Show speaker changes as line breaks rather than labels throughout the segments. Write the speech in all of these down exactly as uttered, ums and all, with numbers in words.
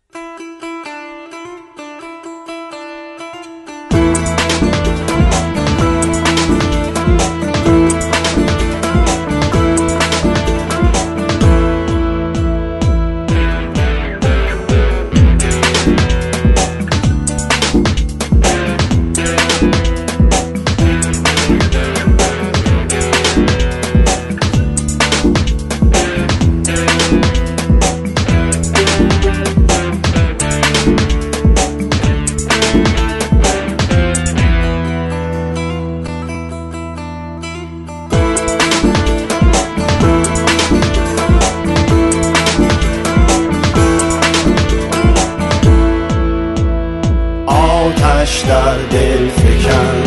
آتش در دل فکن،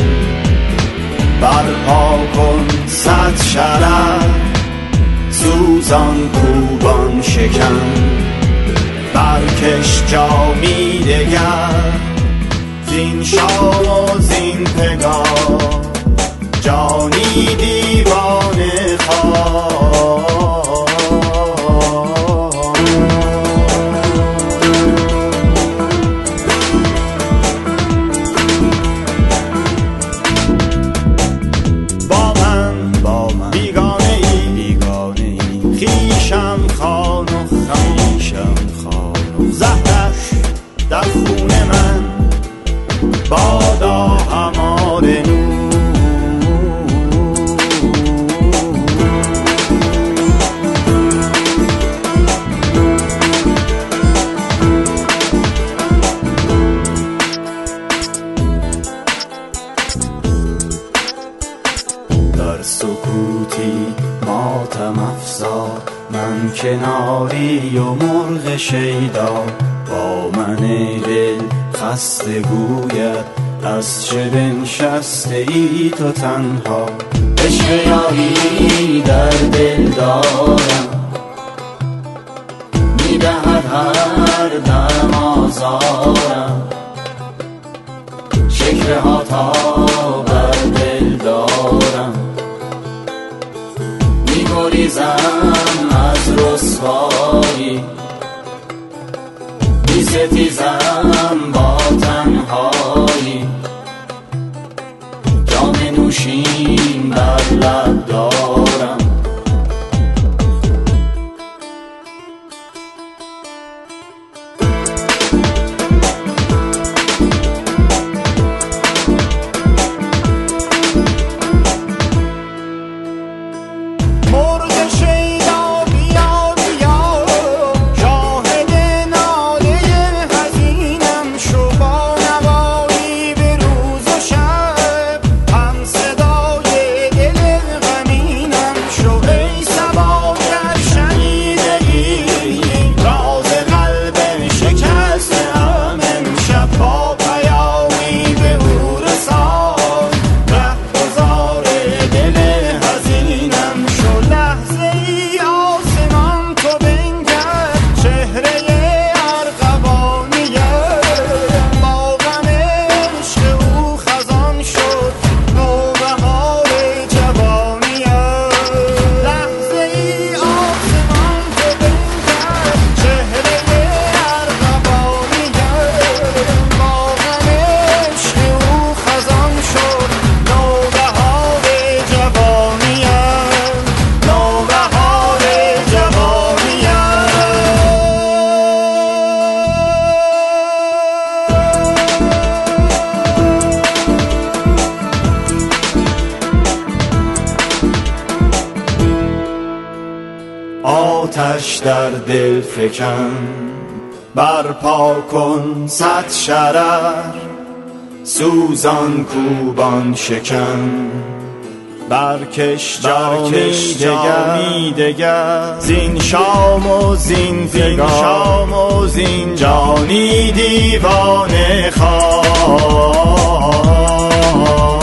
برپا کن صد شرر، سوزان کوبان شکن، برکش جامی دگر، زین شام و زین پگاه جانی دیوانه خواه. در خون من بادا همار نور، در سکوتی ماتم افزا، من کناری و مرغ شیدا، با من دل خسته گوید از چه بنشسته ای تو تنها. عشق یاری در دل دارم، میدهد هر دم آزارم، شکوه ها تا بر دل دارم، میگریزم از رسوایی، ستیزم با تنهایی، جام نوشین بر لب دارم. آتش در دل فکن، برپا کن صد شرر، سوزان کوبان شکن، برکش جامی دگر، زین شام و زین شام و زین جانی دیوانه خواه.